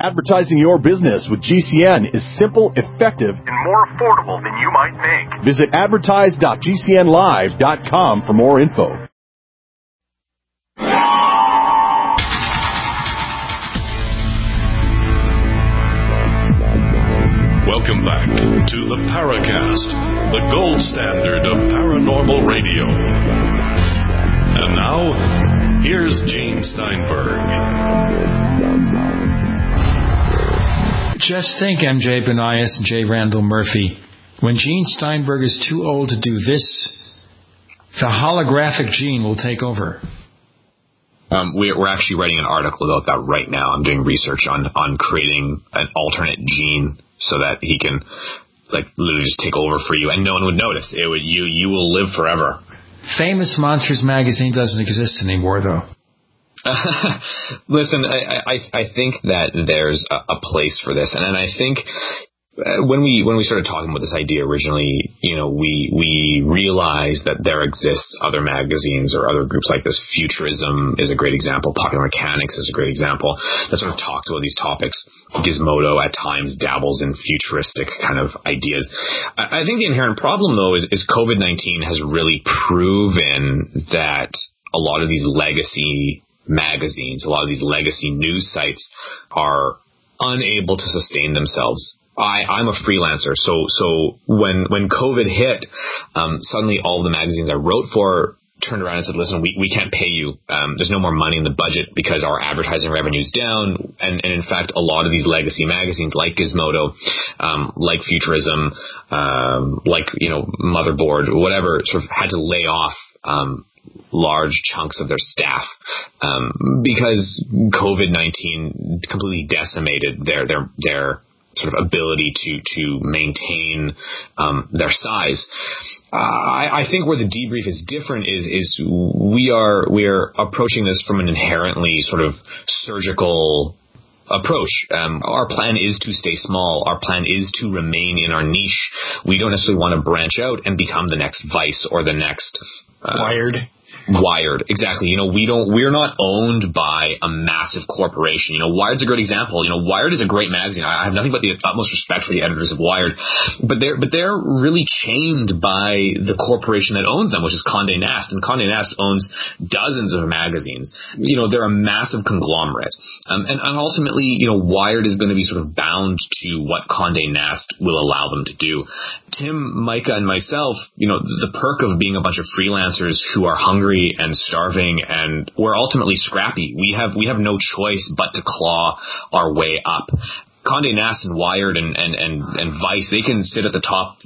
Advertising your business with GCN is simple, effective, and more affordable than you might think. Visit advertise.gcnlive.com for more info. Welcome back to the Paracast, the gold standard of paranormal radio. And now, here's Gene Steinberg. Just think, MJ Banias and J. Randall Murphy, when Gene Steinberg is too old to do this, the holographic Gene will take over. We're actually writing an article about that right now. I'm doing research on creating an alternate Gene so that he can, like, literally just take over for you, and no one would notice. You will live forever. Famous Monsters magazine doesn't exist anymore, though. Listen, I think that there's a place for this, and I think when we started talking about this idea originally, we realized that there exists other magazines or other groups like this. Futurism is a great example. Popular Mechanics is a great example that sort of talks about these topics. Gizmodo at times dabbles in futuristic kind of ideas. I think the inherent problem, though, is COVID-19 has really proven that a lot of these legacy magazines, a lot of these legacy news sites are unable to sustain themselves. I'm a freelancer, so when COVID hit, suddenly all the magazines I wrote for turned around and said, listen, we can't pay you. There's no more money in the budget because our advertising revenue's down. And in fact, a lot of these legacy magazines like Gizmodo, like Futurism, like, Motherboard, whatever, sort of had to lay off large chunks of their staff because COVID-19 completely decimated their sort of ability to maintain their size. I think where the debrief is different is we are approaching this from an inherently sort of surgical approach. Our plan is to stay small. Our plan is to remain in our niche. We don't necessarily want to branch out and become the next Vice or the next Wired, exactly. We're not owned by a massive corporation. Wired's a great example. Wired is a great magazine. I have nothing but the utmost respect for the editors of Wired, but they're really chained by the corporation that owns them, which is Condé Nast, and Condé Nast owns dozens of magazines. They're a massive conglomerate, and ultimately, Wired is going to be sort of bound to what Condé Nast will allow them to do. Tim, Micah, and myself, the perk of being a bunch of freelancers who are hungry and starving, and we're ultimately scrappy. We have no choice but to claw our way up. Condé Nast and Wired and Vice, they can sit at the top.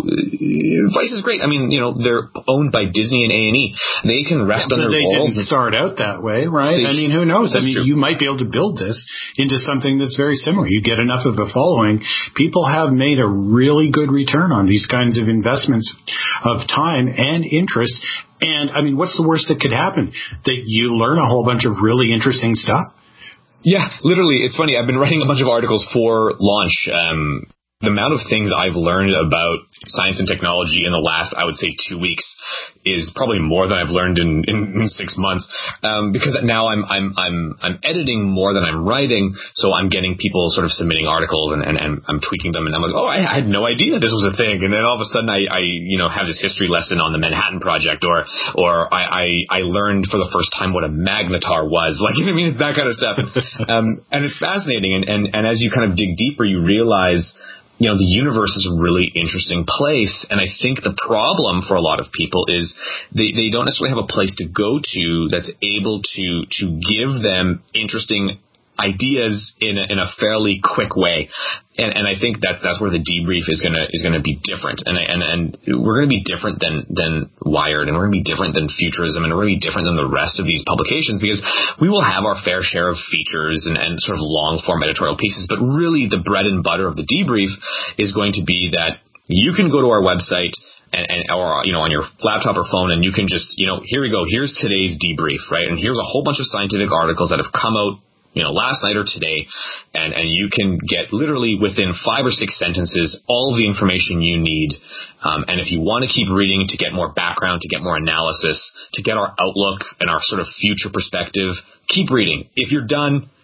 Vice is great. I mean, they're owned by Disney and A&E. They can rest on their laurels. They didn't start out that way, right? Who knows? True. You might be able to build this into something that's very similar. You get enough of a following. People have made a really good return on these kinds of investments of time and interest. And, what's the worst that could happen? That you learn a whole bunch of really interesting stuff? Yeah, literally. It's funny. I've been writing a bunch of articles for Launch. The amount of things I've learned about science and technology in the last, I would say, 2 weeks is probably more than I've learned in 6 months. Because now I'm editing more than I'm writing, so I'm getting people sort of submitting articles and I'm tweaking them, and I'm like, oh, I had no idea this was a thing. And then all of a sudden I have this history lesson on the Manhattan Project, or I learned for the first time what a magnetar was. Like, it's that kind of stuff. And it's fascinating. And as you kind of dig deeper, you realize the universe is a really interesting place. And I think the problem for a lot of people is they don't necessarily have a place to go to that's able to give them interesting ideas in a fairly quick way. And I think that's where the debrief is gonna be different. And we're gonna be different than Wired, and we're gonna be different than Futurism, and we're gonna be different than the rest of these publications, because we will have our fair share of features and sort of long form editorial pieces. But really the bread and butter of the debrief is going to be that you can go to our website or on your laptop or phone, and you can just, here we go, here's today's debrief, right? And here's a whole bunch of scientific articles that have come out last night or today, and you can get literally within 5 or 6 sentences all the information you need. And if you want to keep reading to get more background, to get more analysis, to get our outlook and our sort of future perspective, keep reading. If you're done,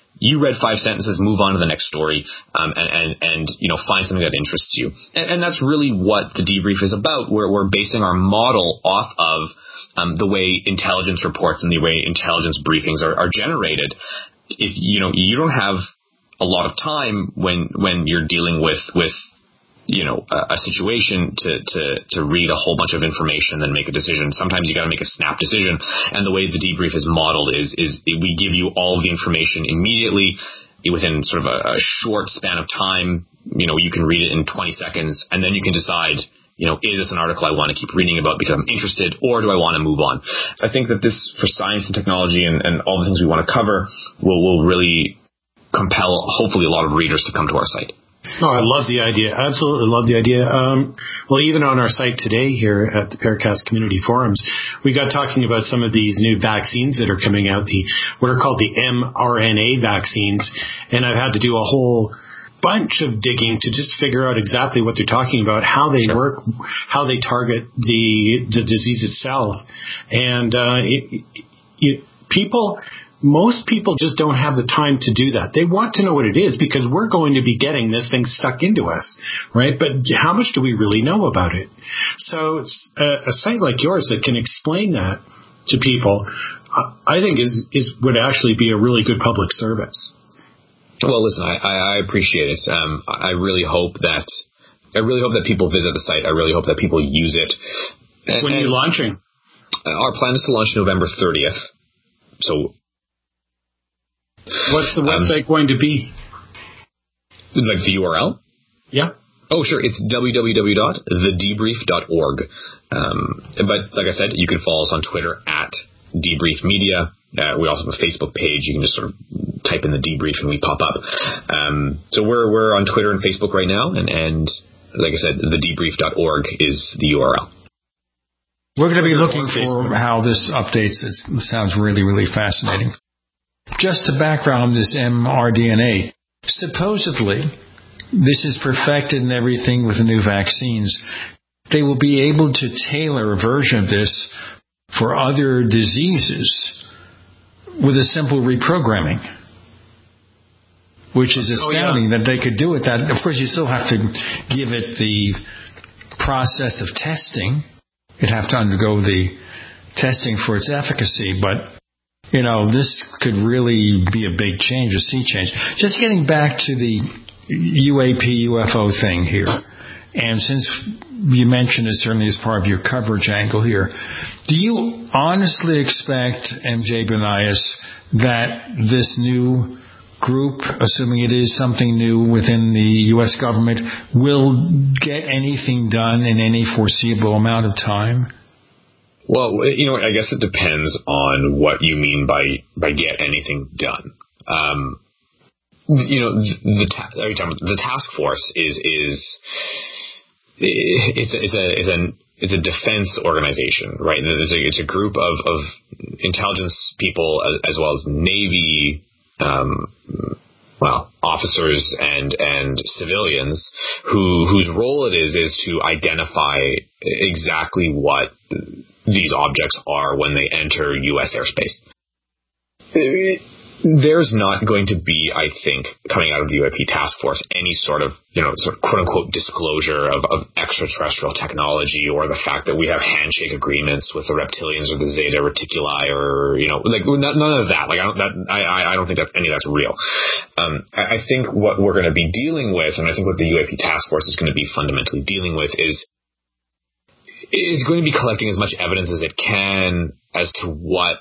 You read 5 sentences, move on to the next story, and find something that interests you. And that's really what the debrief is about. We're basing our model off of the way intelligence reports and the way intelligence briefings are generated. If you don't have a lot of time when you're dealing with a situation to read a whole bunch of information and make a decision. Sometimes you got to make a snap decision. And the way the debrief is modeled is we give you all of the information immediately within sort of a short span of time. You can read it in 20 seconds, and then you can decide, is this an article I want to keep reading about because I'm interested, or do I want to move on? I think that this, for science and technology and all the things we want to cover, will really compel, hopefully, a lot of readers to come to our site. Oh, I love the idea. Absolutely love the idea. Well, even on our site today here at the Paracast Community Forums, we got talking about some of these new vaccines that are coming out, what are called the mRNA vaccines. And I've had to do a whole bunch of digging to just figure out exactly what they're talking about, how they work, how they target the disease itself. And most people just don't have the time to do that. They want to know what it is because we're going to be getting this thing stuck into us, right? But how much do we really know about it? So a site like yours that can explain that to people, I think would actually be a really good public service. Well, listen, I appreciate it. I really hope that people visit the site. I really hope that people use it. When are you launching? Our plan is to launch November 30th. So, what's the website going to be? Like the URL? Yeah. Oh, sure. It's www.thedebrief.org. But like I said, you can follow us on Twitter at Debrief Media. We also have a Facebook page. You can just sort of type in the debrief and we pop up. So we're on Twitter and Facebook right now. And like I said, thedebrief.org is the URL. We're going to be looking for how this updates. It sounds really, really fascinating. Just to background this mRNA, supposedly this is perfected and everything with the new vaccines. They will be able to tailor a version of this for other diseases with a simple reprogramming, which is astounding that they could do it. That, of course, you still have to give it the process of testing. You'd have to undergo the testing for its efficacy, but this could really be a big change, a sea change. Just getting back to the UFO thing here, and since you mentioned it certainly as part of your coverage angle here, do you honestly expect, MJ Banias, that this new group, assuming it is something new within the U.S. government, will get anything done in any foreseeable amount of time? Well, I guess it depends on what you mean by get anything done. The task force is it's a defense organization, right? It's a group of intelligence people as well as Navy officers and civilians whose role it is to identify exactly what these objects are when they enter U.S. airspace. There's not going to be, I think, coming out of the UAP task force, any sort of quote unquote disclosure of extraterrestrial technology, or the fact that we have handshake agreements with the reptilians or the Zeta Reticuli, or none of that. I don't think that any of that's real. I think what we're going to be dealing with, and I think what the UAP task force is going to be fundamentally dealing with, is it's going to be collecting as much evidence as it can as to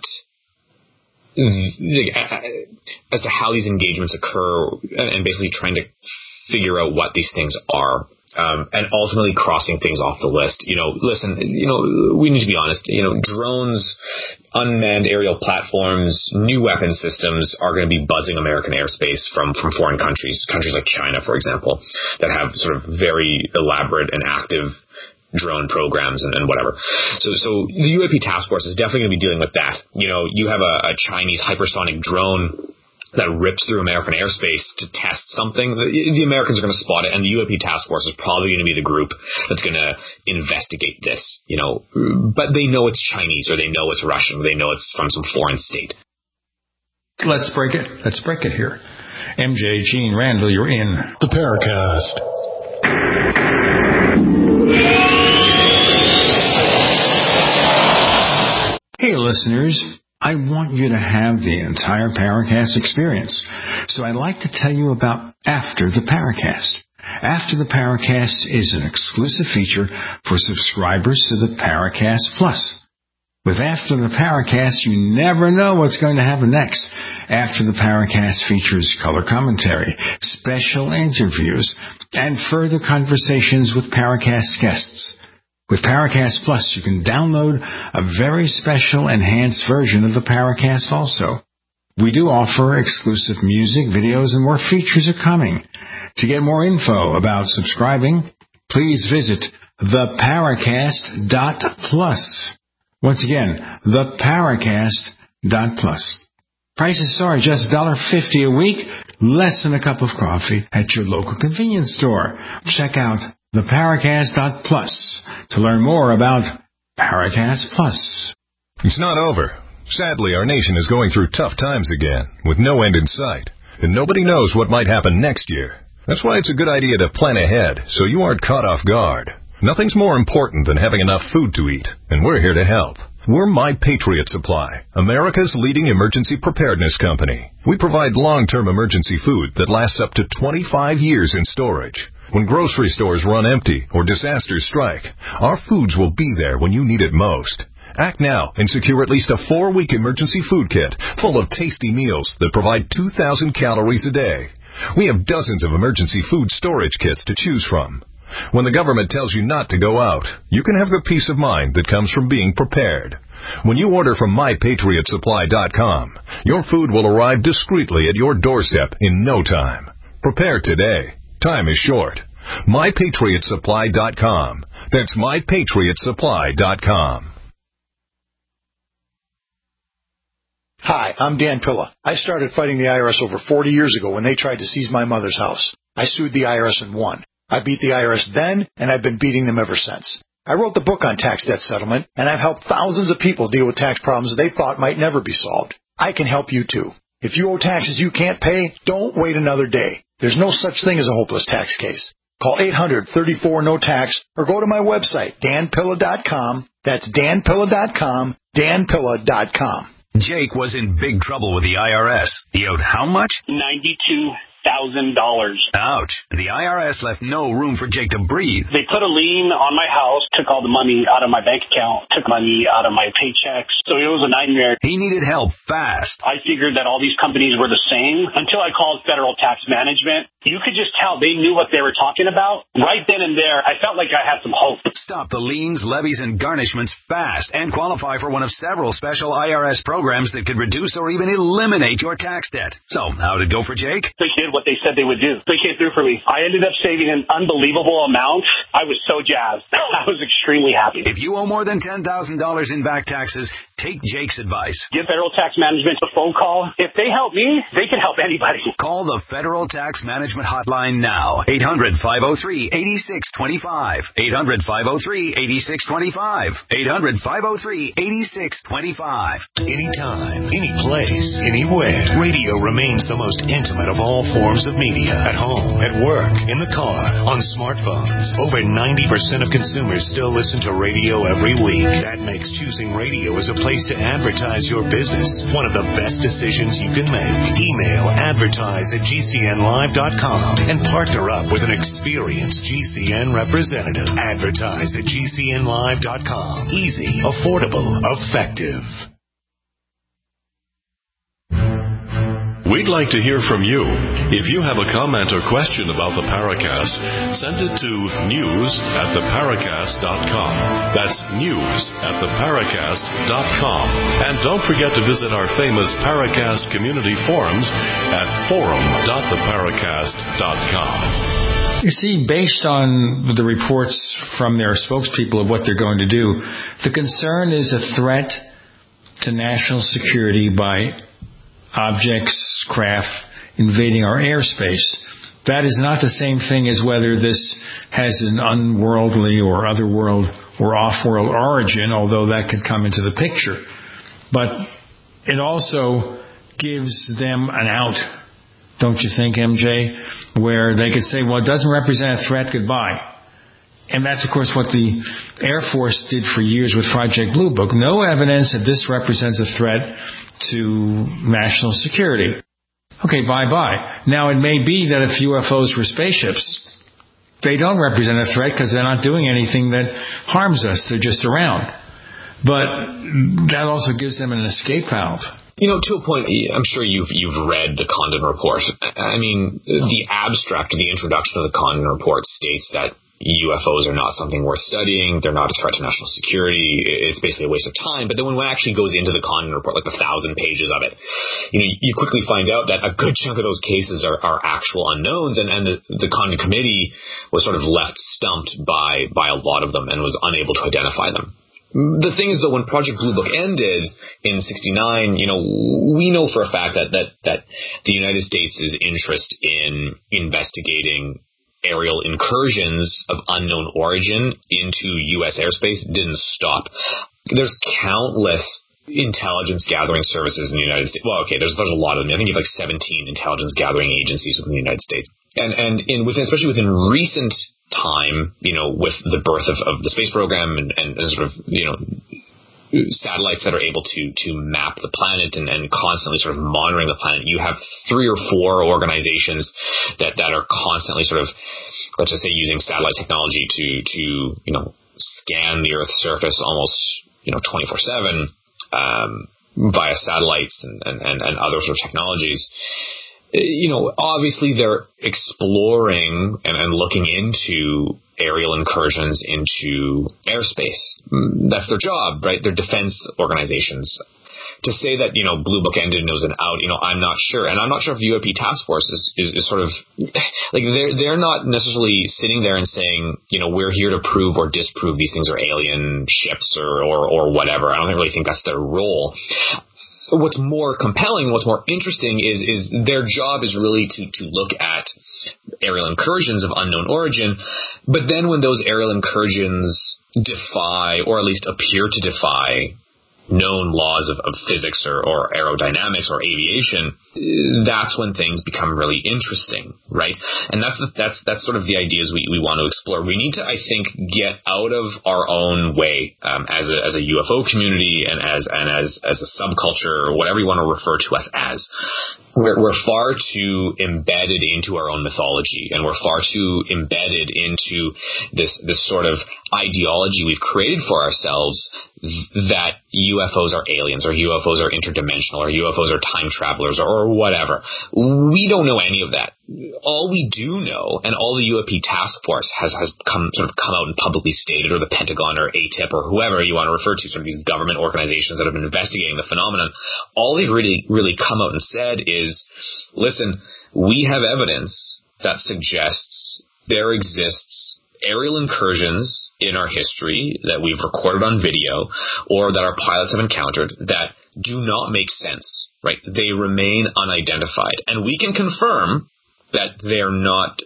how these engagements occur, and basically trying to figure out what these things are, and ultimately crossing things off the list. Listen, we need to be honest. Drones, unmanned aerial platforms, new weapon systems are going to be buzzing American airspace from foreign countries like China, for example, that have sort of very elaborate and active drone programs and whatever. So the UAP task force is definitely going to be dealing with that. You have a Chinese hypersonic drone that rips through American airspace to test something. The Americans are going to spot it, and the UAP task force is probably going to be the group that's going to investigate this. But they know it's Chinese, or they know it's Russian, or they know it's from some foreign state. Let's break it. Let's break it here. MJ, Gene, Randall, you're in the Paracast. Hey, listeners. I want you to have the entire Paracast experience. So I'd like to tell you about After the Paracast. After the Paracast is an exclusive feature for subscribers to the Paracast Plus. With After the Paracast, you never know what's going to happen next. After the Paracast features color commentary, special interviews, and further conversations with Paracast guests. With Paracast Plus, you can download a very special enhanced version of the Paracast also. We do offer exclusive music, videos, and more features are coming. To get more info about subscribing, please visit theparacast.plus. Once again, theparacast.plus. Prices are just $1.50 a week, less than a cup of coffee at your local convenience store. Check out theparacast.plus to learn more about Paracast Plus. It's not over. Sadly, our nation is going through tough times again, with no end in sight, and nobody knows what might happen next year. That's why it's a good idea to plan ahead, so you aren't caught off guard. Nothing's more important than having enough food to eat, and we're here to help. We're My Patriot Supply, America's leading emergency preparedness company. We provide long-term emergency food that lasts up to 25 years in storage. When grocery stores run empty or disasters strike, our foods will be there when you need it most. Act now and secure at least a 4-week emergency food kit full of tasty meals that provide 2,000 calories a day. We have dozens of emergency food storage kits to choose from. When the government tells you not to go out, you can have the peace of mind that comes from being prepared. When you order from MyPatriotSupply.com, your food will arrive discreetly at your doorstep in no time. Prepare today. Time is short. MyPatriotSupply.com. That's MyPatriotSupply.com. Hi, I'm Dan Pilla. I started fighting the IRS over 40 years ago when they tried to seize my mother's house. I sued the IRS and won. I beat the IRS then, and I've been beating them ever since. I wrote the book on tax debt settlement, and I've helped thousands of people deal with tax problems they thought might never be solved. I can help you too. If you owe taxes you can't pay, don't wait another day. There's no such thing as a hopeless tax case. Call 800-34-NO-TAX or go to my website, danpilla.com. That's danpilla.com, danpilla.com. Jake was in big trouble with the IRS. He owed how much? $92,000. Ouch. The IRS left no room for Jake to breathe. They put a lien on my house, took all the money out of my bank account, took money out of my paychecks. So it was a nightmare. He needed help fast. I figured that all these companies were the same until I called Federal Tax Management. You could just tell they knew what they were talking about. Right then and there, I felt like I had some hope. Stop the liens, levies, and garnishments fast and qualify for one of several special IRS programs that could reduce or even eliminate your tax debt. So, how did it go for Jake? They did what they said they would do. They came through for me. I ended up saving an unbelievable amount. I was so jazzed. I was extremely happy. If you owe more than $10,000 in back taxes, take Jake's advice. Give Federal Tax Management a phone call. If they help me, they can help anybody. Call the Federal Tax Management Hotline now. 800-503-8625. 800-503-8625. 800-503-8625. Anytime, any place, anywhere. Radio remains the most intimate of all forms of media. At home, at work, in the car, on smartphones. Over 90% of consumers still listen to radio every week. That makes choosing radio as a place to advertise your business one of the best decisions you can make. Email advertise@gcnlive.com and partner up with an experienced GCN representative. Advertise@gcnlive.com. Easy, affordable, effective. We'd like to hear from you. If you have a comment or question about the Paracast, send it to news@theparacast.com. That's news@theparacast.com. And don't forget to visit our famous Paracast community forums at forum.theparacast.com. You see, based on the reports from their spokespeople of what they're going to do, the concern is a threat to national security by objects, craft, invading our airspace. That is not the same thing as whether this has an unworldly or otherworld or off-world origin, although that could come into the picture. But it also gives them an out, don't you think, MJ, where they could say, well, it doesn't represent a threat, goodbye. And that's, of course, what the Air Force did for years with Project Blue Book. No evidence that this represents a threat to national security. Okay, bye-bye. Now, it may be that if UFOs were spaceships, they don't represent a threat because they're not doing anything that harms us. They're just around. But that also gives them an escape valve. To a point, I'm sure you've read the Condon Report. I mean, the abstract of the introduction of the Condon Report states that UFOs are not something worth studying. They're not a threat to national security. It's basically a waste of time. But then when one actually goes into the Condon Report, like 1,000 pages of it, you quickly find out that a good chunk of those cases are actual unknowns. And the Condon Committee was sort of left stumped by a lot of them and was unable to identify them. The thing is, though, when Project Blue Book ended in 1969, we know for a fact that the United States' interest in investigating aerial incursions of unknown origin into U.S. airspace didn't stop. There's countless intelligence gathering services in the United States. Well, okay, there's a lot of them. I think you have 17 intelligence gathering agencies within the United States. And especially within recent time, with the birth of the space program and sort of, satellites that are able to map the planet and constantly sort of monitoring the planet, you have 3 or 4 organizations that are constantly sort of, let's just say, using satellite technology to scan the Earth's surface almost, 24/7 via satellites and other sort of technologies. Obviously they're exploring and looking into aerial incursions into airspace. That's their job, right? They're defense organizations. To say that, Blue Book ended and it was an out, I'm not sure. And I'm not sure if the UAP Task Force is sort of, like, they're not necessarily sitting there and saying, we're here to prove or disprove these things are alien ships or whatever. I don't really think that's their role. What's more compelling, what's more interesting is their job is really to look at aerial incursions of unknown origin. But then when those aerial incursions defy, or at least appear to defy, known laws of physics or aerodynamics or aviation, that's when things become really interesting, right? And that's sort of the ideas we want to explore. We need to, I think, get out of our own way as a UFO community and as a subculture, or whatever you want to refer to us as. We're far too embedded into our own mythology, and we're far too embedded into this sort of ideology we've created for ourselves that UFOs are aliens, or UFOs are interdimensional, or UFOs are time travelers, or whatever. We don't know any of that. All we do know, and all the UAP Task Force has come out and publicly stated, or the Pentagon or ATIP or whoever you want to refer to, sort of these government organizations that have been investigating the phenomenon, all they've really come out and said is, listen, we have evidence that suggests there exists aerial incursions in our history that we've recorded on video or that our pilots have encountered that do not make sense, right? They remain unidentified. And we can confirm that they're not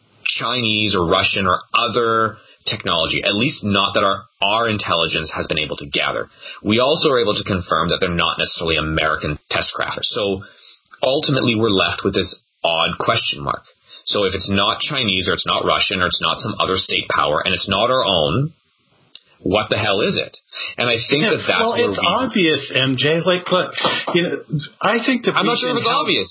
Chinese or Russian or other technology, at least not that our intelligence has been able to gather. We also are able to confirm that they're not necessarily American test craft. So ultimately we're left with this odd question mark. So if it's not Chinese or it's not Russian or it's not some other state power and it's not our own, what the hell is it? And I think that's well, where it's obvious, MJ. Like, look, I think that I'm not sure if it's obvious.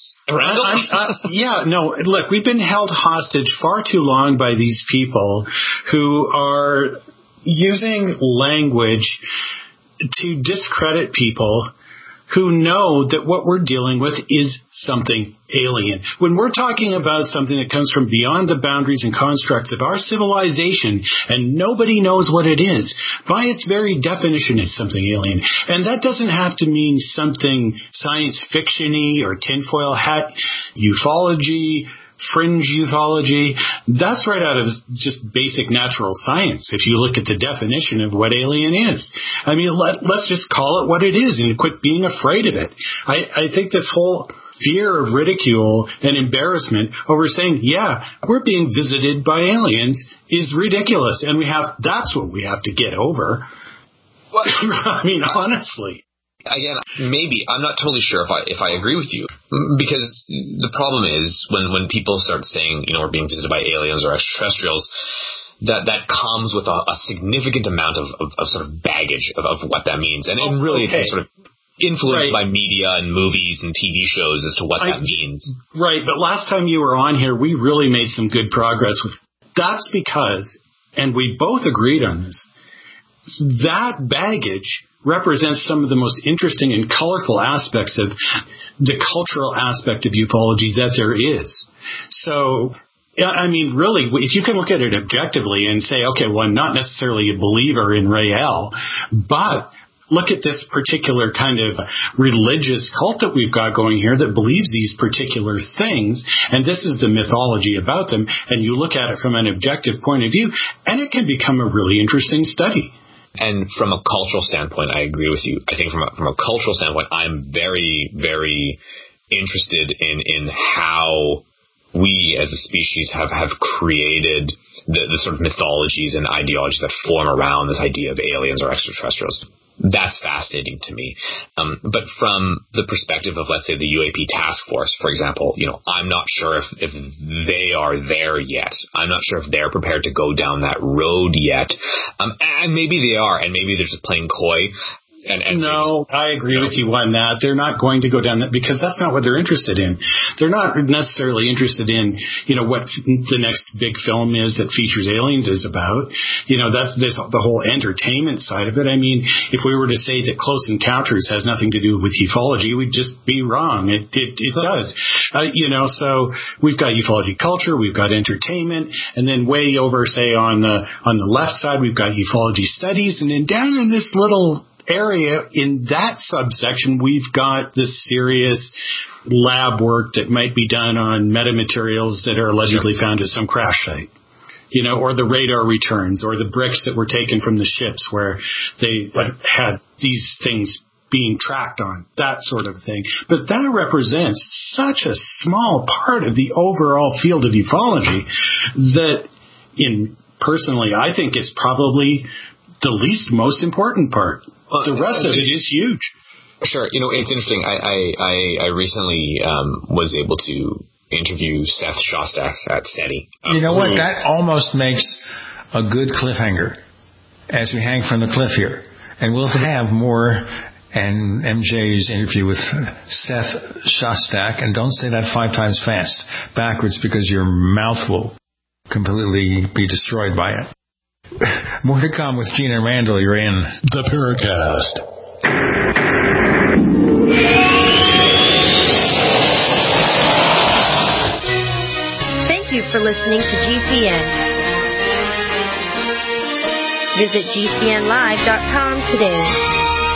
Look, we've been held hostage far too long by these people who are using language to discredit people who know that what we're dealing with is something alien. When we're talking about something that comes from beyond the boundaries and constructs of our civilization, and nobody knows what it is, by its very definition, it's something alien. And that doesn't have to mean something science fiction-y or tinfoil hat ufology, fringe ufology. That's right out of just basic natural science if you look at the definition of what alien is. I mean, let's just call it what it is and quit being afraid of it. I think this whole fear of ridicule and embarrassment over saying, yeah, we're being visited by aliens is ridiculous, and that's what we have to get over. I mean, honestly. Again, maybe I'm not totally sure if I agree with you, because the problem is when people start saying, we're being visited by aliens or extraterrestrials, that comes with a significant amount of sort of baggage of what that means, and really it's sort of influenced by media and movies and TV shows as to what that means. Right, but last time you were on here, we really made some good progress. That's because, and we both agreed on this, that baggage represents some of the most interesting and colorful aspects of the cultural aspect of ufology that there is. So, I mean, really, if you can look at it objectively and say, okay, well, I'm not necessarily a believer in Rael, but look at this particular kind of religious cult that we've got going here that believes these particular things, and this is the mythology about them, and you look at it from an objective point of view, and it can become a really interesting study. And from a cultural standpoint, I agree with you. I think from a cultural standpoint, I'm very, very interested in how we as a species have created the sort of mythologies and ideologies that form around this idea of aliens or extraterrestrials. That's fascinating to me. But from the perspective of, let's say, the UAP task force, for example, I'm not sure if they are there yet. I'm not sure if they're prepared to go down that road yet. And maybe they are, and maybe they're just playing coy. No, I agree with you on that. They're not going to go down that because that's not what they're interested in. They're not necessarily interested in, what the next big film is that features aliens is about. That's the whole entertainment side of it. I mean, if we were to say that Close Encounters has nothing to do with ufology, we'd just be wrong. It does. So we've got ufology culture, we've got entertainment, and then way over, say, on the left side, we've got ufology studies, and then down in this little area in that subsection, we've got this serious lab work that might be done on metamaterials that are allegedly found at some crash site, or the radar returns, or the bricks that were taken from the ships where they had these things being tracked on, that sort of thing. But that represents such a small part of the overall field of ufology that, personally, I think is probably the least most important part. The rest of it is huge. Sure. It's interesting. I recently was able to interview Seth Shostak at SETI. You know what? That almost makes a good cliffhanger as we hang from the cliff here. And we'll have more and MJ's interview with Seth Shostak. And don't say that 5 times fast backwards because your mouth will completely be destroyed by it. More to come with Gene and Randall. You're in the Paracast. Thank you for listening to GCN. Visit GCNlive.com today.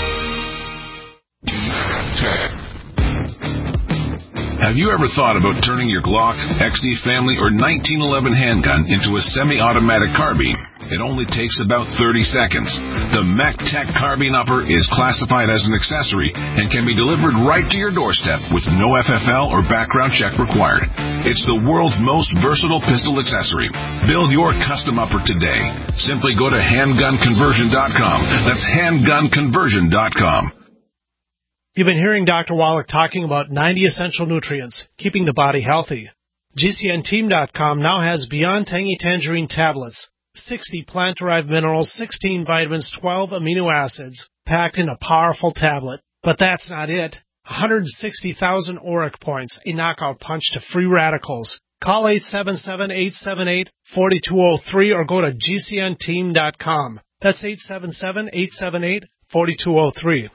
Have you ever thought about turning your Glock, XD Family, or 1911 handgun into a semi-automatic carbine? It only takes about 30 seconds. The MacTech Carbine Upper is classified as an accessory and can be delivered right to your doorstep with no FFL or background check required. It's the world's most versatile pistol accessory. Build your custom upper today. Simply go to handgunconversion.com. That's handgunconversion.com. You've been hearing Dr. Wallach talking about 90 essential nutrients, keeping the body healthy. GCNteam.com now has Beyond Tangy Tangerine tablets, 60 plant-derived minerals, 16 vitamins, 12 amino acids, packed in a powerful tablet. But that's not it. 160,000 auric points, a knockout punch to free radicals. Call 877-878-4203 or go to GCNteam.com. That's 877-878-4203.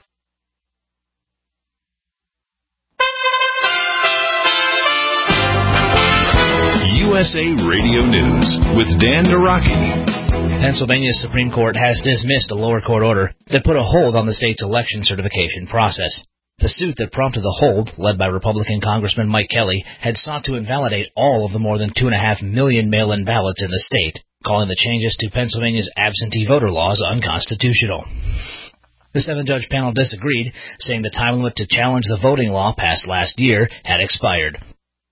USA Radio News with Dan Naraki. Pennsylvania's Supreme Court has dismissed a lower court order that put a hold on the state's election certification process. The suit that prompted the hold, led by Republican Congressman Mike Kelly, had sought to invalidate all of the more than 2.5 million mail-in ballots in the state, calling the changes to Pennsylvania's absentee voter laws unconstitutional. The 7-judge panel disagreed, saying the time limit to challenge the voting law passed last year had expired.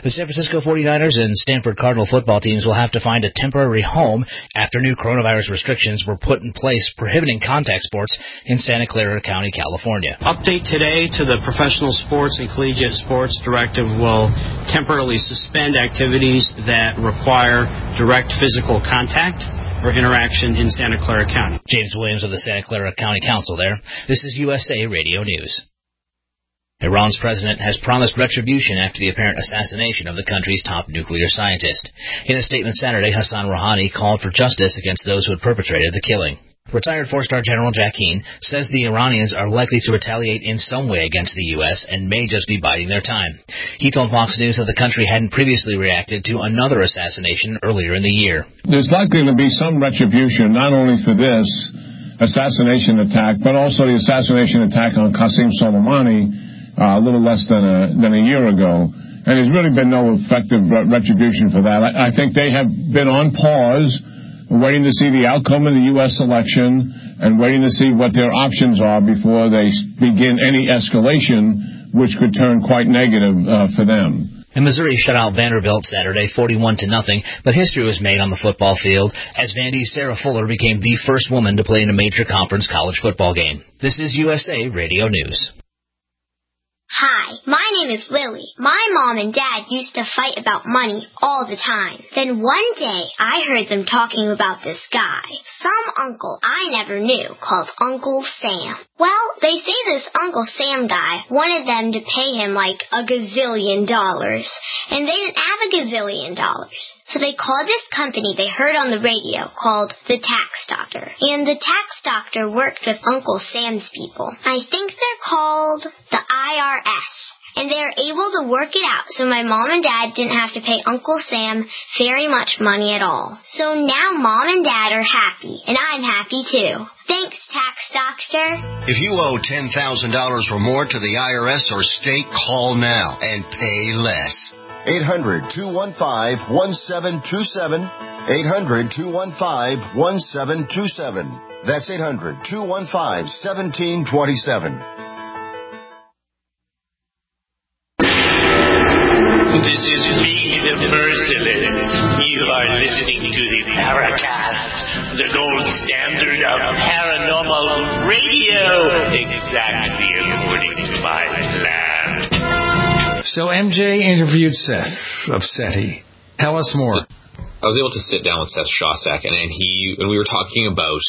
The San Francisco 49ers and Stanford Cardinal football teams will have to find a temporary home after new coronavirus restrictions were put in place prohibiting contact sports in Santa Clara County, California. Update today to the Professional Sports and Collegiate Sports Directive will temporarily suspend activities that require direct physical contact or interaction in Santa Clara County. James Williams of the Santa Clara County Council there. This is USA Radio News. Iran's president has promised retribution after the apparent assassination of the country's top nuclear scientist. In a statement Saturday, Hassan Rouhani called for justice against those who had perpetrated the killing. Retired four-star General Jack Keane says the Iranians are likely to retaliate in some way against the U.S. and may just be biding their time. He told Fox News that the country hadn't previously reacted to another assassination earlier in the year. There's likely to be some retribution, not only for this assassination attack, but also the assassination attack on Qasem Soleimani a little less than a year ago. And there's really been no effective retribution for that. I think they have been on pause, waiting to see the outcome of the U.S. election and waiting to see what their options are before they begin any escalation, which could turn quite negative for them. And Missouri shut out Vanderbilt Saturday 41-0, but history was made on the football field as Vandy's Sarah Fuller became the first woman to play in a major conference college football game. This is USA Radio News. Hi, my name is Lily. My mom and dad used to fight about money all the time. Then one day, I heard them talking about this guy, some uncle I never knew, called Uncle Sam. Well, they say this Uncle Sam guy wanted them to pay him like $1 gazillion, and they didn't have $1 gazillion. So they called this company they heard on the radio called the Tax Doctor. And the Tax Doctor worked with Uncle Sam's people. I think they're called the IRS. And they were able to work it out so my mom and dad didn't have to pay Uncle Sam very much money at all. So now mom and dad are happy, and I'm happy too. Thanks, Tax Doctor. If you owe $10,000 or more to the IRS or state, call now and pay less. 800-215-1727. 800-215-1727. That's 800-215-1727. This is me, the Merciless. You are listening to the Paracast, the gold standard of paranormal radio, exactly according to my plan. So MJ interviewed Seth of SETI. Tell us more. I was able to sit down with Seth Shostak, and we were talking about,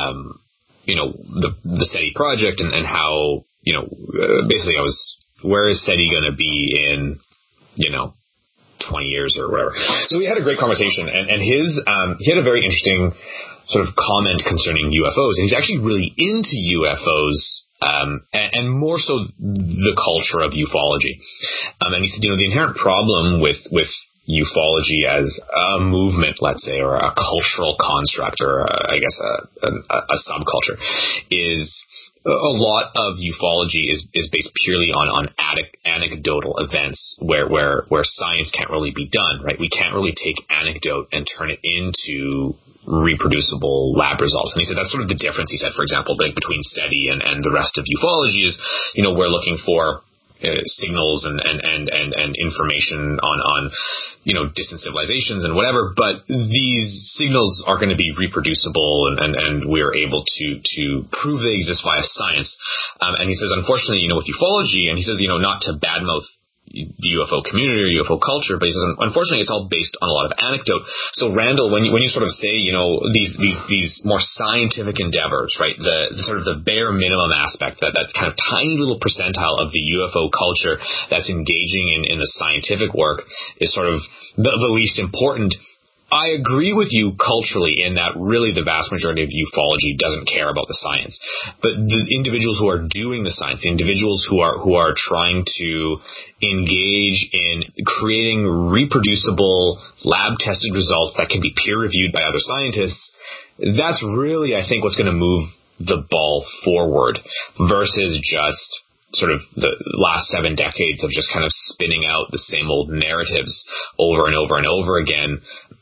the SETI project and how, basically where is SETI going to be in 20 years or whatever. So we had a great conversation, and he had a very interesting sort of comment concerning UFOs, and he's actually really into UFOs, and more so the culture of ufology. And he said, the inherent problem with ufology as a movement, let's say, or a cultural construct, or I guess a subculture, is a lot of ufology is based purely on anecdotal events where science can't really be done, right? We can't really take anecdote and turn it into reproducible lab results. And he said that's sort of the difference, he said, for example, between SETI and the rest of ufology is, we're looking for signals and information on distant civilizations and whatever, but these signals are going to be reproducible and we're able to prove they exist via science. And he says, unfortunately, with ufology, and he says, not to badmouth the UFO community or UFO culture, but he says, unfortunately, it's all based on a lot of anecdote. So, Randall, when you sort of say, these more scientific endeavors, right, the sort of the bare minimum aspect, that kind of tiny little percentile of the UFO culture that's engaging in the scientific work is sort of the least important. I agree with you culturally in that really the vast majority of ufology doesn't care about the science. But the individuals who are doing the science, the individuals who are trying to engage in creating reproducible lab-tested results that can be peer-reviewed by other scientists, that's really, I think, what's going to move the ball forward versus just sort of the last 7 decades of just kind of spinning out the same old narratives over and over and over again.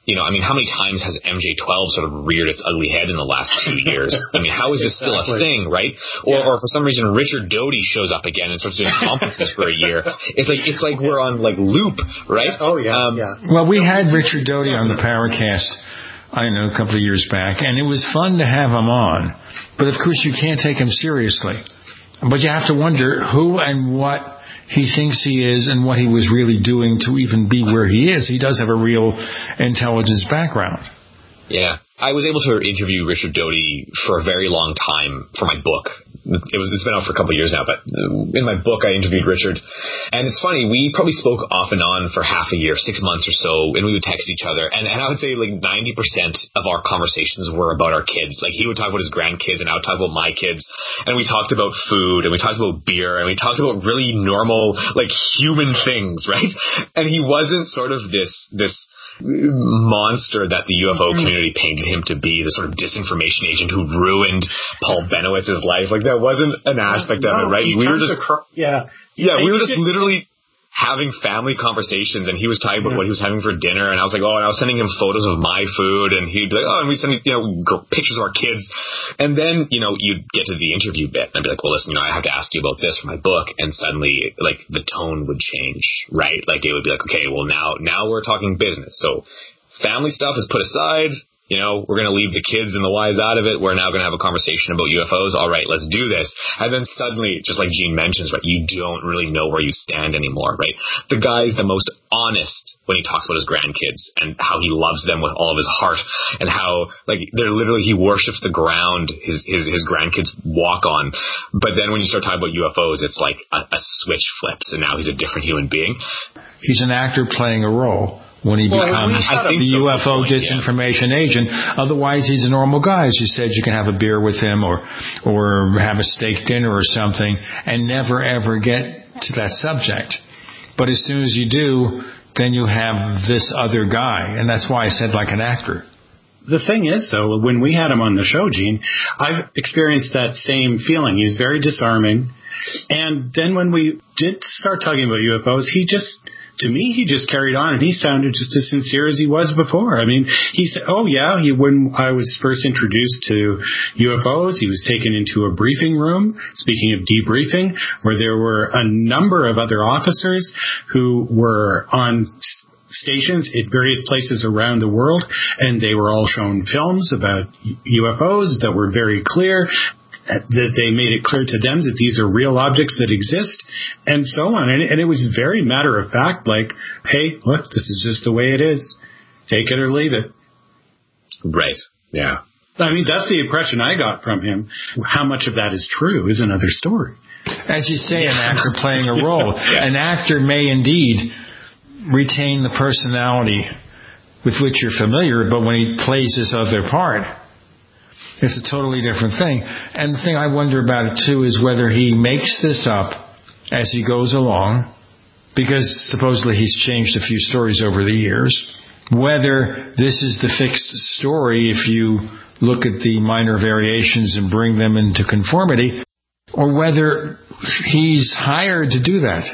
I mean, how many times has MJ12 sort of reared its ugly head in the last 2 years? I mean, how is this still a thing, right? Or for some reason, Richard Doty shows up again and starts doing conferences for a year. It's like we're on like loop, right? Oh, yeah. Well, we had Richard Doty on the Powercast, I don't know, a couple of years back, and it was fun to have him on. But of course, you can't take him seriously. But you have to wonder who and what he thinks he is and what he was really doing to even be where he is. He does have a real intelligence background. Yeah. I was able to interview Richard Doty for a very long time for my book. It's been out for a couple of years now, but in my book I interviewed Richard. And it's funny, we probably spoke off and on for half a year, 6 months or so, and we would text each other. And I would say like 90% of our conversations were about our kids. Like he would talk about his grandkids and I would talk about my kids. And we talked about food and we talked about beer and we talked about really normal, like human things, right? And he wasn't sort of this monster that the UFO community painted him to be, the sort of disinformation agent who ruined Paul Benowitz's life. Like that wasn't an aspect of it, right? We were just we were just literally having family conversations, and he was talking about what he was having for dinner, and I was like, and I was sending him photos of my food, and he'd be like, and we send pictures of our kids, and then you'd get to the interview bit, and I'd be like, well, listen, I have to ask you about this for my book, and suddenly like the tone would change, right? Like it would be like, okay, well now we're talking business, so family stuff is put aside. We're going to leave the kids and the wives out of it. We're now going to have a conversation about UFOs. All right, let's do this. And then suddenly, just like Gene mentions, right, you don't really know where you stand anymore, right? The guy's the most honest when he talks about his grandkids and how he loves them with all of his heart and how, like, he worships the ground his grandkids walk on. But then when you start talking about UFOs, it's like a switch flips and now he's a different human being. He's an actor playing a role when he becomes the UFO disinformation agent. Otherwise, he's a normal guy. As you said, you can have a beer with him or have a steak dinner or something and never, ever get to that subject. But as soon as you do, then you have this other guy. And that's why I said like an actor. The thing is, though, when we had him on the show, Gene, I've experienced that same feeling. He's very disarming. And then when we did start talking about UFOs, to me, he just carried on, and he sounded just as sincere as he was before. I mean, he said, when I was first introduced to UFOs, he was taken into a briefing room, speaking of debriefing, where there were a number of other officers who were on stations at various places around the world, and they were all shown films about UFOs that were very clear, that they made it clear to them that these are real objects that exist, and so on. And it was very matter of fact, like, hey, look, this is just the way it is. Take it or leave it. Right. Yeah. I mean, that's the impression I got from him. How much of that is true is another story. As you say, an actor playing a role. An actor may indeed retain the personality with which you're familiar, but when he plays this other part, it's a totally different thing. And the thing I wonder about it, too, is whether he makes this up as he goes along, because supposedly he's changed a few stories over the years, whether this is the fixed story if you look at the minor variations and bring them into conformity, or whether he's hired to do that.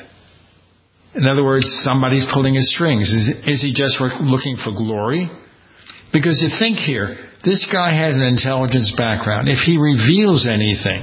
In other words, somebody's pulling his strings. Is he just looking for glory? Because you think here, this guy has an intelligence background. If he reveals anything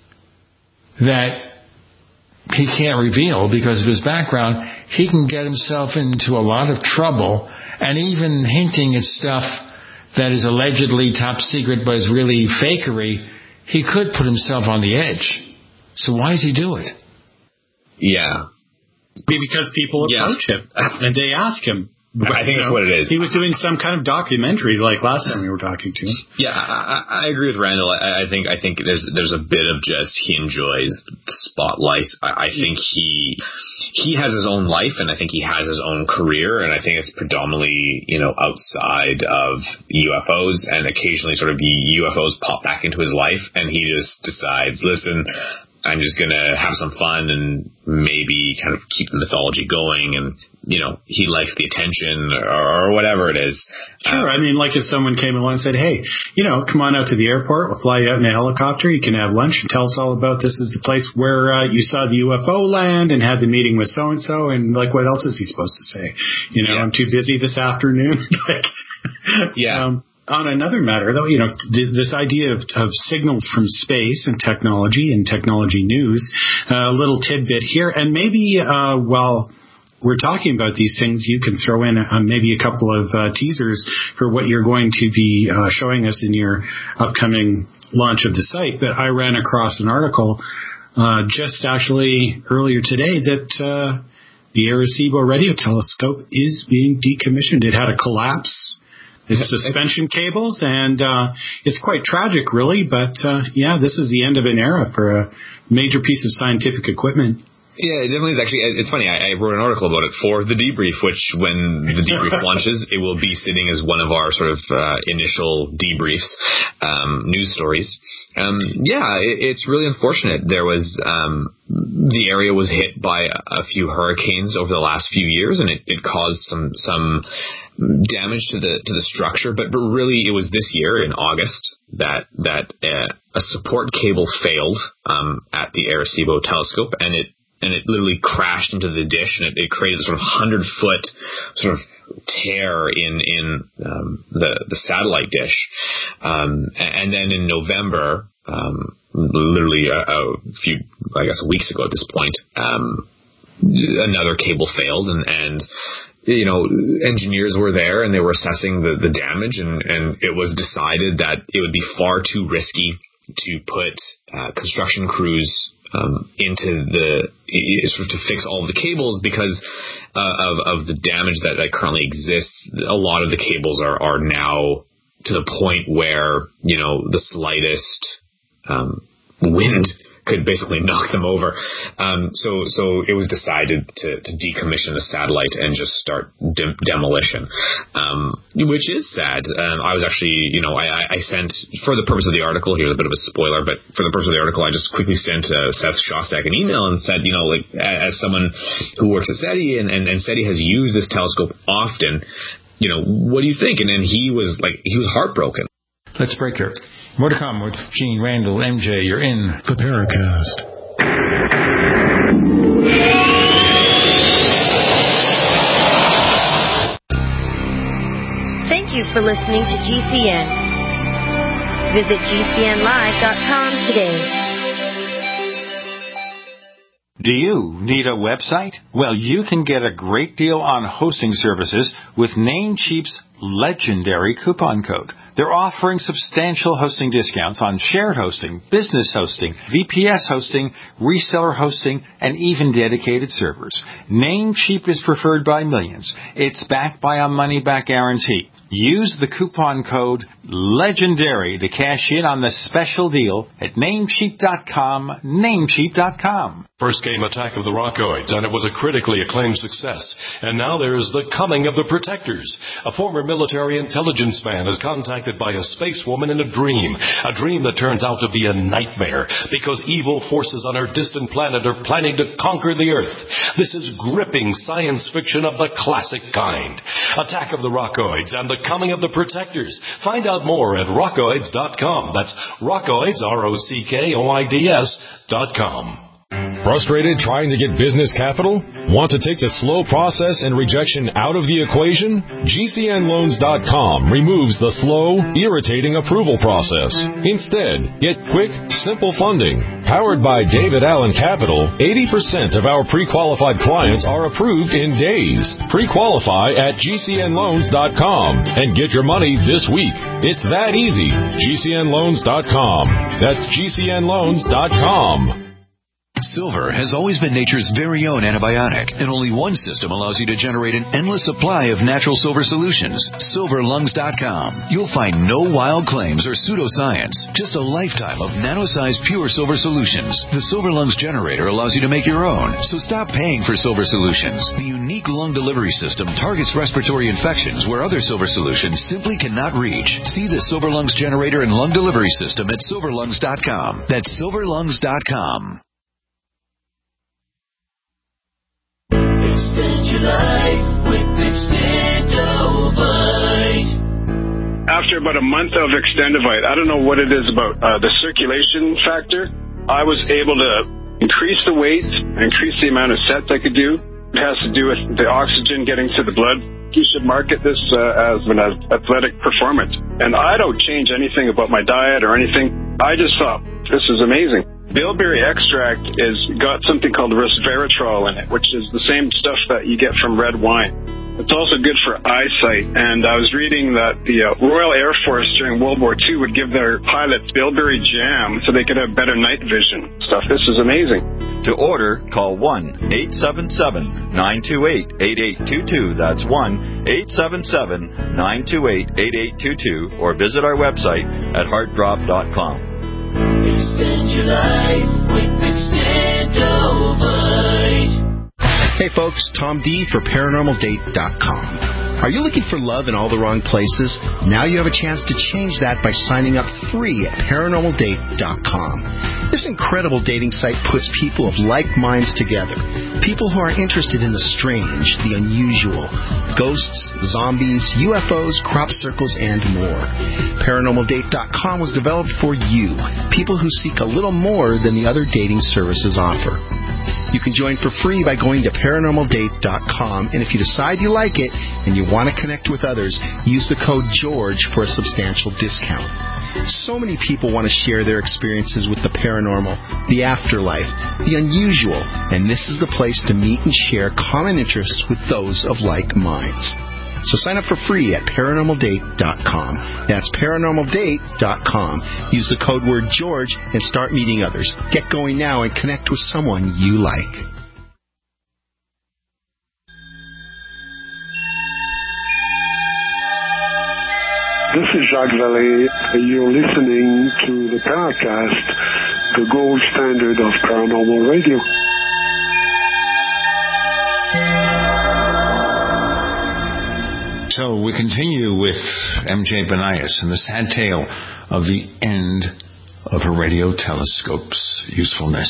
that he can't reveal because of his background, he can get himself into a lot of trouble, and even hinting at stuff that is allegedly top secret but is really fakery, he could put himself on the edge. So why does he do it? Yeah. Because people approach him and they ask him. I think that's what it is. He was doing some kind of documentary like last time we were talking to him. Yeah, I agree with Randall. I think there's a bit of just he enjoys the spotlight. I think he has his own life, and I think he has his own career, and I think it's predominantly outside of UFOs, and occasionally sort of the UFOs pop back into his life, and he just decides, listen, I'm just going to have some fun and maybe kind of keep the mythology going and he likes the attention or whatever it is. Sure. I mean, like if someone came along and said, hey, come on out to the airport. We'll fly you out in a helicopter. You can have lunch and tell us all about this is the place where you saw the UFO land and had the meeting with so-and-so. And like, what else is he supposed to say? I'm too busy this afternoon. On another matter, though, this idea of signals from space and technology news, a little tidbit here. And maybe while we're talking about these things, you can throw in maybe a couple of teasers for what you're going to be showing us in your upcoming launch of the site. But I ran across an article just actually earlier today that the Arecibo radio telescope is being decommissioned. It had a collapse. It's suspension cables, and it's quite tragic, really. But, this is the end of an era for a major piece of scientific equipment. Yeah, it definitely is. Actually, it's funny. I wrote an article about it for the debrief, which when the debrief launches, it will be sitting as one of our sort of initial debriefs, news stories. It's really unfortunate. There was the area was hit by a few hurricanes over the last few years, and it caused some damage to the structure. But really, it was this year in August that a support cable failed at the Arecibo telescope, and it literally crashed into the dish, and it created a sort of 100-foot sort of tear in the satellite dish. And then in November, literally a few, I guess, weeks ago at this point, another cable failed, and engineers were there, and they were assessing the damage, and it was decided that it would be far too risky to put construction crews into to fix all of the cables because of the damage that currently exists. A lot of the cables are now to the point where the slightest wind could basically knock them over. So it was decided to decommission the satellite and just start demolition, which is sad. I was actually, I sent, for the purpose of the article, here's a bit of a spoiler, but for the purpose of the article, I just quickly sent Seth Shostak an email and said, as someone who works at SETI and SETI has used this telescope often, what do you think? And then he was heartbroken. Let's break here. More to come with Gene Randall. MJ, you're in the Paracast. Thank you for listening to GCN. Visit GCNlive.com today. Do you need a website? Well, you can get a great deal on hosting services with Namecheap's legendary coupon code. They're offering substantial hosting discounts on shared hosting, business hosting, VPS hosting, reseller hosting, and even dedicated servers. Namecheap is preferred by millions. It's backed by a money-back guarantee. Use the coupon code LEGENDARY to cash in on the special deal at Namecheap.com, Namecheap.com. First came Attack of the Rockoids, and it was a critically acclaimed success. And now there's The Coming of the Protectors. A former military intelligence man is contacted by a space woman in a dream that turns out to be a nightmare because evil forces on her distant planet are planning to conquer the Earth. This is gripping science fiction of the classic kind. Attack of the Rockoids and The Coming of the Protectors. Find out more at rockoids.com. That's Rockoids, ROCKOIDS.com. Frustrated trying to get business capital? Want to take the slow process and rejection out of the equation? GCNloans.com removes the slow, irritating approval process. Instead, get quick, simple funding. Powered by David Allen Capital, 80% of our pre-qualified clients are approved in days. Pre-qualify at GCNloans.com and get your money this week. It's that easy. GCNloans.com. That's GCNloans.com. Silver has always been nature's very own antibiotic, and only one system allows you to generate an endless supply of natural silver solutions. SilverLungs.com. You'll find no wild claims or pseudoscience, just a lifetime of nano-sized pure silver solutions. The Silver Lungs generator allows you to make your own, so stop paying for silver solutions. The unique lung delivery system targets respiratory infections where other silver solutions simply cannot reach. See the Silver Lungs generator and lung delivery system at SilverLungs.com. That's SilverLungs.com. Extend your life with Extendovite. After about a month of Extendovite, I don't know what it is about the circulation factor. I was able to increase the weight, increase the amount of sets I could do. It has to do with the oxygen getting to the blood. You should market this as an athletic performance. And I don't change anything about my diet or anything. I just thought, this is amazing. Bilberry extract is got something called resveratrol in it, which is the same stuff that you get from red wine. It's also good for eyesight, and I was reading that the Royal Air Force during World War II would give their pilots bilberry jam so they could have better night vision stuff. This is amazing. To order, call 1-877-928-8822. That's 1-877-928-8822, or visit our website at heartdrop.com. Extend your life with Extendovite. Hey folks, Tom D for ParanormalDate.com. Are you looking for love in all the wrong places? Now you have a chance to change that by signing up free at ParanormalDate.com. This incredible dating site puts people of like minds together. People who are interested in the strange, the unusual, ghosts, zombies, UFOs, crop circles, and more. ParanormalDate.com was developed for you, people who seek a little more than the other dating services offer. You can join for free by going to ParanormalDate.com, and if you decide you like it and you want to connect with others, use the code GEORGE for a substantial discount. So many people want to share their experiences with the paranormal, the afterlife, the unusual, and this is the place to meet and share common interests with those of like minds. So sign up for free at ParanormalDate.com. That's ParanormalDate.com. Use the code word George and start meeting others. Get going now and connect with someone you like. This is Jacques Vallée. You're listening to the Paracast, the gold standard of paranormal radio. So we continue with MJ Banias and the sad tale of the end of a radio telescope's usefulness.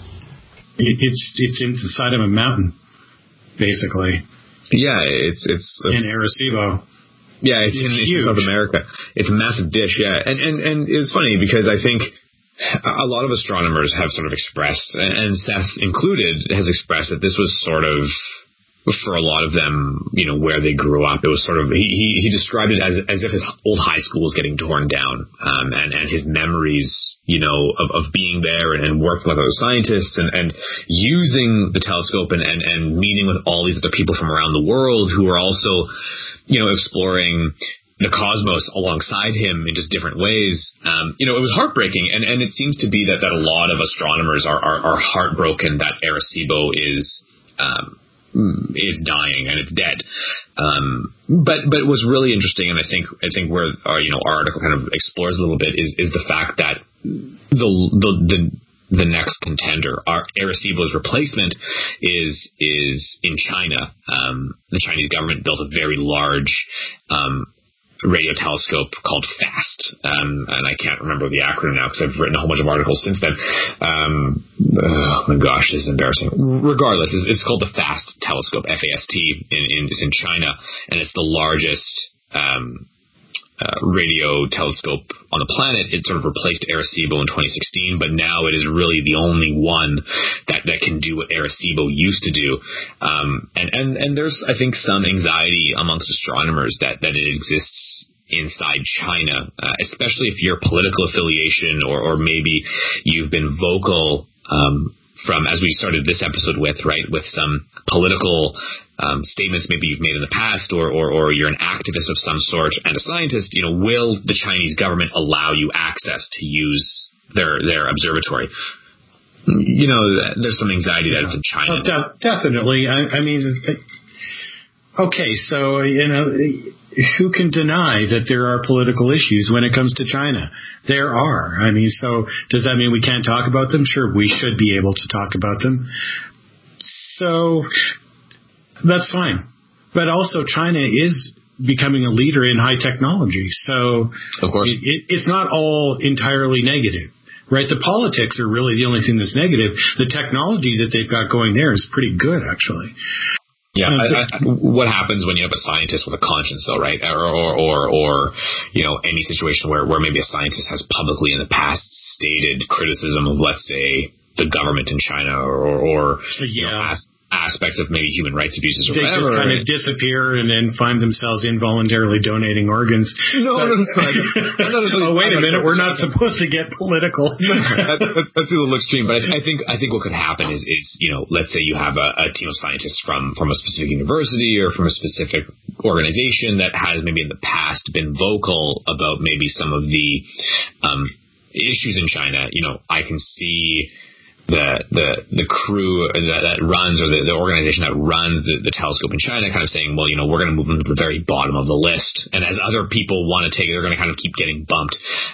It's inside of a mountain, basically. Yeah, it's in Arecibo. Yeah, it's in South America. It's a massive dish, yeah. And it's funny because I think a lot of astronomers have sort of expressed, and Seth included, has expressed that this was sort of, for a lot of them, where they grew up. It was sort of, he described it as if his old high school was getting torn down, and his memories, of being there and working with other scientists and using the telescope and meeting with all these other people from around the world who are also, exploring the cosmos alongside him in just different ways. It was heartbreaking, and it seems to be that a lot of astronomers are heartbroken that Arecibo is dying and it's dead. But what's really interesting, and I think where our article kind of explores a little bit is the fact that the next contender, our Arecibo's replacement, is in China. The Chinese government built a very large radio telescope called FAST, and I can't remember the acronym now because I've written a whole bunch of articles since then. Oh my gosh, this is embarrassing. Regardless, it's called the FAST telescope, FAST, it's in China, and it's the largest radio telescope on the planet. It sort of replaced Arecibo in 2016, but now it is really the only one that can do what Arecibo used to do. And there's, I think, some anxiety amongst astronomers that it exists inside China, especially if your political affiliation or maybe you've been vocal from, as we started this episode with, right, with some political statements maybe you've made in the past, or you're an activist of some sort and a scientist, will the Chinese government allow you access to use their observatory? There's some anxiety that it's in China. Oh, definitely. I mean, okay, so, who can deny that there are political issues when it comes to China? There are. I mean, so does that mean we can't talk about them? Sure, we should be able to talk about them. So that's fine. But also China is becoming a leader in high technology. So of course, it's not all entirely negative, right? The politics are really the only thing that's negative. The technology that they've got going there is pretty good, actually. Yeah, what happens when you have a scientist with a conscience, though, right? Or any situation where maybe a scientist has publicly in the past stated criticism of, let's say, the government in China or aspects of maybe human rights abuses or they whatever. They just kind of disappear and then find themselves involuntarily donating organs. No. Oh, wait a minute, we're not supposed to get political. That's a little extreme, but I think what could happen is let's say you have a team of scientists from a specific university or from a specific organization that has maybe in the past been vocal about maybe some of the issues in China. I can see the crew that runs, or the organization that runs the telescope in China kind of saying, well, we're going to move them to the very bottom of the list. And as other people want to take it, they're going to kind of keep getting bumped.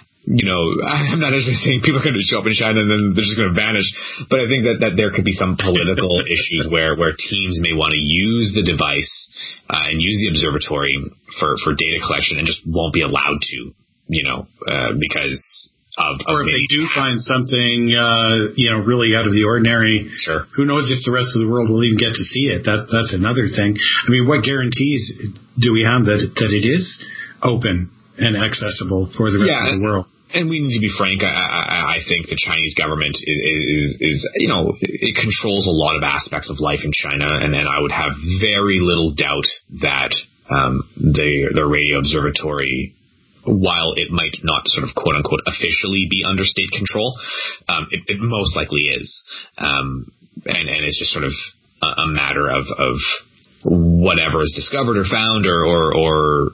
I'm not necessarily saying people are going to show up in China and then they're just going to vanish, but I think that there could be some political issues where teams may want to use the device and use the observatory for data collection and just won't be allowed to, because or if they do find something, really out of the ordinary, sure. Who knows if the rest of the world will even get to see it? That's another thing. I mean, what guarantees do we have that it is open and accessible for the rest of the world? And we need to be frank. I think the Chinese government is it controls a lot of aspects of life in China, and I would have very little doubt that the radio observatory, while it might not sort of quote unquote officially be under state control, it most likely is. And it's just sort of a matter of whatever is discovered or found or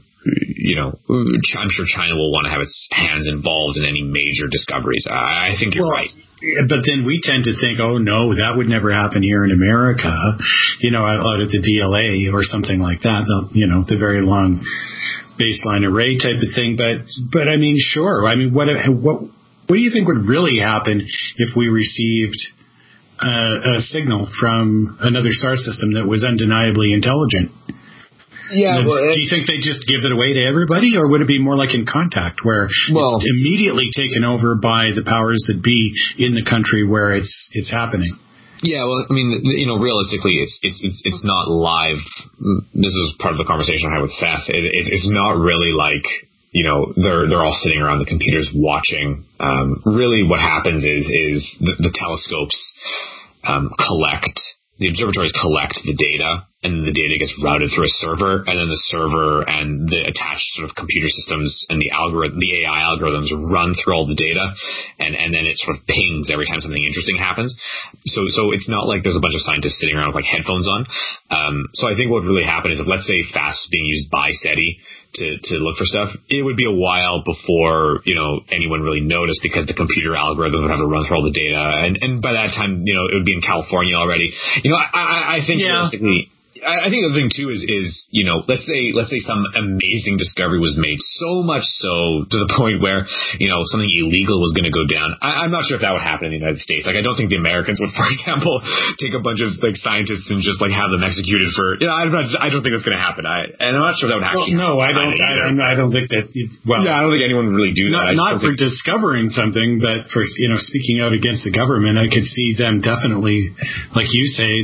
I'm sure China will want to have its hands involved in any major discoveries. I think you're right. But then we tend to think, oh no, that would never happen here in America, out at the DLA or something like that, the very long baseline array type of thing. But I mean, sure. I mean, what do you think would really happen if we received a signal from another star system that was undeniably intelligent? Yeah. Do you think they just give it away to everybody, or would it be more like In Contact, where it's immediately taken over by the powers that be in the country where it's happening? Yeah, well, I mean, realistically, it's not live. This is part of the conversation I had with Seth. It's not really like, they're all sitting around the computers watching. Really what happens is the telescopes the observatories collect the data, and the data gets routed through a server, and then the server and the attached sort of computer systems and the AI algorithms run through all the data, and then it sort of pings every time something interesting happens. So it's not like there's a bunch of scientists sitting around with like headphones on. So I think what would really happen is if, let's say, FAST is being used by SETI to look for stuff, it would be a while before, anyone really noticed, because the computer algorithm would have to run through all the data. And by that time, it would be in California already. I think realistically, I think the thing too is let's say some amazing discovery was made, so much so to the point where something illegal was going to go down. I'm not sure if that would happen in the United States. Like, I don't think the Americans would, for example, take a bunch of like scientists and just like have them executed for. I don't think that's going to happen. And I'm not sure that would actually. Well, no, I don't think that. Well, yeah, I don't think anyone would really do that. Not for discovering something, but for speaking out against the government. I could see them definitely, like you say,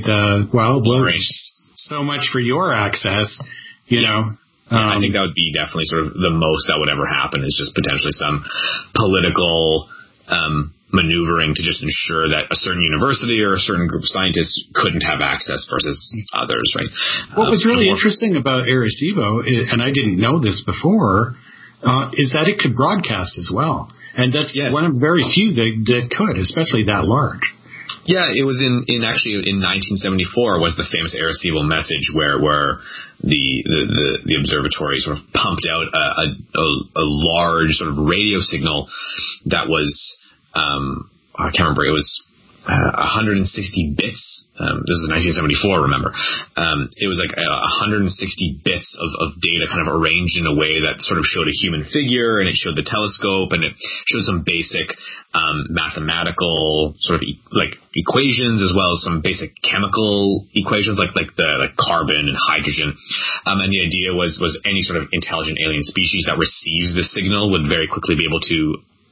so much for your access, I think that would be definitely sort of the most that would ever happen, is just potentially some political maneuvering to just ensure that a certain university or a certain group of scientists couldn't have access versus others, right? What was really interesting about Arecibo, and I didn't know this before, is that it could broadcast as well. And that's one of very few that could, especially that large. Yeah, it was in 1974 was the famous Arecibo message where the observatory sort of pumped out a large sort of radio signal that was I can't remember, it was 160 bits. This is 1974, remember. It was like 160 bits of data kind of arranged in a way that sort of showed a human figure, and it showed the telescope, and it showed some basic mathematical sort of like equations, as well as some basic chemical equations like carbon and hydrogen. And the idea was any sort of intelligent alien species that receives the signal would very quickly be able to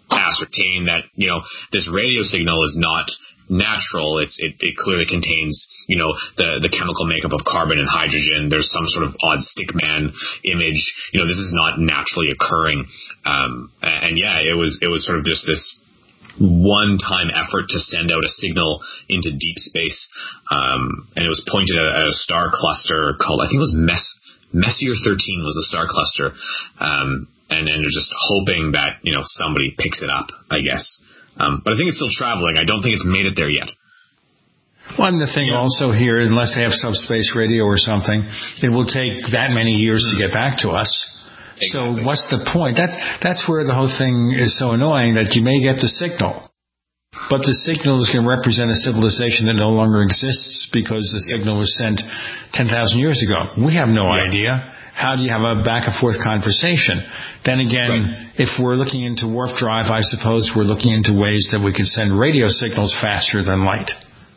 ascertain that, this radio signal is not natural. It clearly contains, the chemical makeup of carbon and hydrogen. There's some sort of odd stickman image. This is not naturally occurring. It was sort of just this one-time effort to send out a signal into deep space. And it was pointed at a star cluster called, I think it was Messier 13 was the star cluster. And they're just hoping that, somebody picks it up, I guess. But I think it's still traveling. I don't think it's made it there yet. One thing also here, unless they have subspace radio or something, it will take that many years to get back to us. Exactly. So what's the point? That's where the whole thing is so annoying, that you may get the signal, but the signal is going to represent a civilization that no longer exists because the signal was sent 10,000 years ago. We have no idea. How do you have a back-and-forth conversation? Then again, if we're looking into warp drive, I suppose we're looking into ways that we can send radio signals faster than light.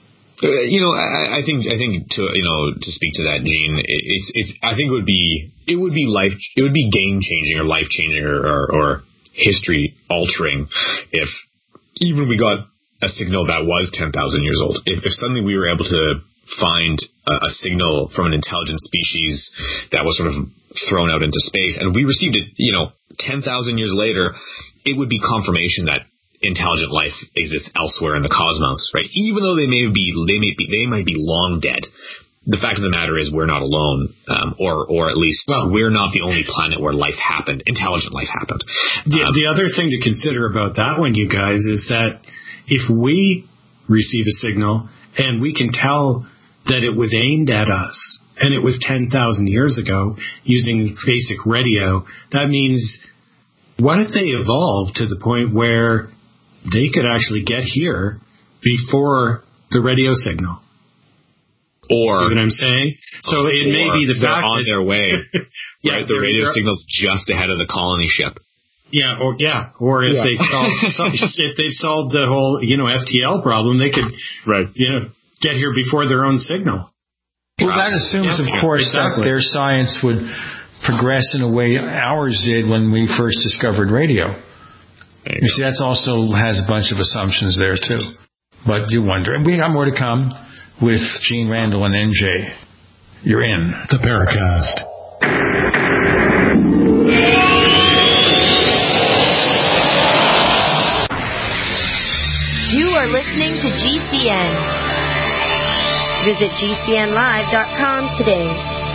I think to speak to that, Gene, I think it would be game changing or life changing or history altering if even we got a signal that was 10,000 years old. If suddenly we were able to find a signal from an intelligent species that was sort of thrown out into space, and we received it, 10,000 years later, it would be confirmation that intelligent life exists elsewhere in the cosmos, right? Even though they might be long dead. The fact of the matter is we're not alone, or at least we're not the only planet where life happened, intelligent life happened. The other thing to consider about that one, you guys, is that if we receive a signal and we can tell that it was aimed at us and it was 10,000 years ago using basic radio, that means what if they evolved to the point where they could actually get here before the radio signal? Or, see what I'm saying? So it may be the fact on their way. Right? The radio signal's just ahead of the colony ship. Or if they've solved the whole, FTL problem, they could, get here before their own signal. Well, that assumes, of course, that their science would progress in a way ours did when we first discovered radio. You see, that also has a bunch of assumptions there, too. But you wonder. And we have more to come with Gene Randall and NJ. You're in the Paracast. You are listening to GCN. Visit GCNlive.com today.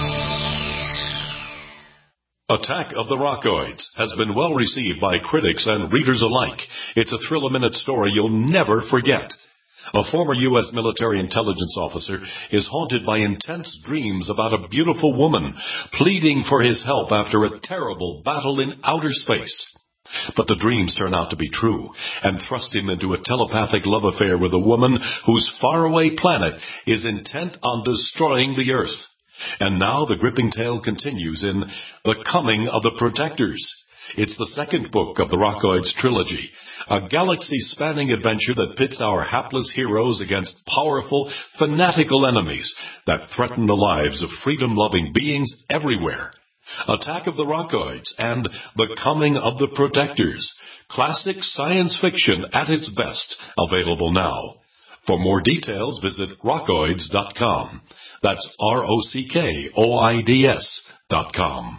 Attack of the Rockoids has been well received by critics and readers alike. It's a thrill-a-minute story you'll never forget. A former U.S. military intelligence officer is haunted by intense dreams about a beautiful woman pleading for his help after a terrible battle in outer space. But the dreams turn out to be true and thrust him into a telepathic love affair with a woman whose faraway planet is intent on destroying the Earth. And now the gripping tale continues in The Coming of the Protectors. It's the second book of the Rockoids trilogy, a galaxy-spanning adventure that pits our hapless heroes against powerful, fanatical enemies that threaten the lives of freedom-loving beings everywhere. Attack of the Rockoids and The Coming of the Protectors. Classic science fiction at its best. Available now. For more details, visit rockoids.com. That's ROCKOIDS.com.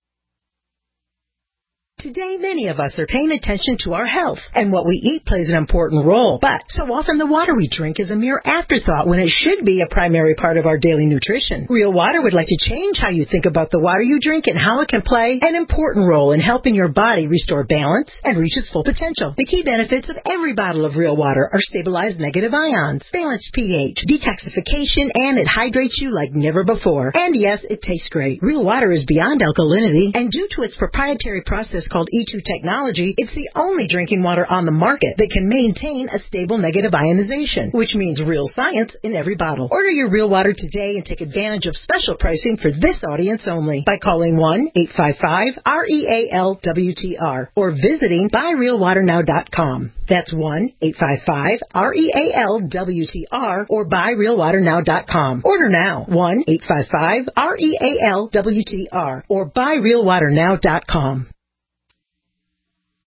Today, many of us are paying attention to our health, and what we eat plays an important role. But so often the water we drink is a mere afterthought when it should be a primary part of our daily nutrition. Real Water would like to change how you think about the water you drink and how it can play an important role in helping your body restore balance and reach its full potential. The key benefits of every bottle of Real Water are stabilized negative ions, balanced pH, detoxification, and it hydrates you like never before. And yes, it tastes great. Real Water is beyond alkalinity, and due to its proprietary process called E2 technology, it's the only drinking water on the market that can maintain a stable negative ionization, which means real science in every bottle. Order your Real Water today and take advantage of special pricing for this audience only by calling 1-855-REAL-WTR or visiting buyrealwaternow.com. That's 1-855-REAL-WTR or buyrealwaternow.com. Order now. 1-855-REAL-WTR or buyrealwaternow.com.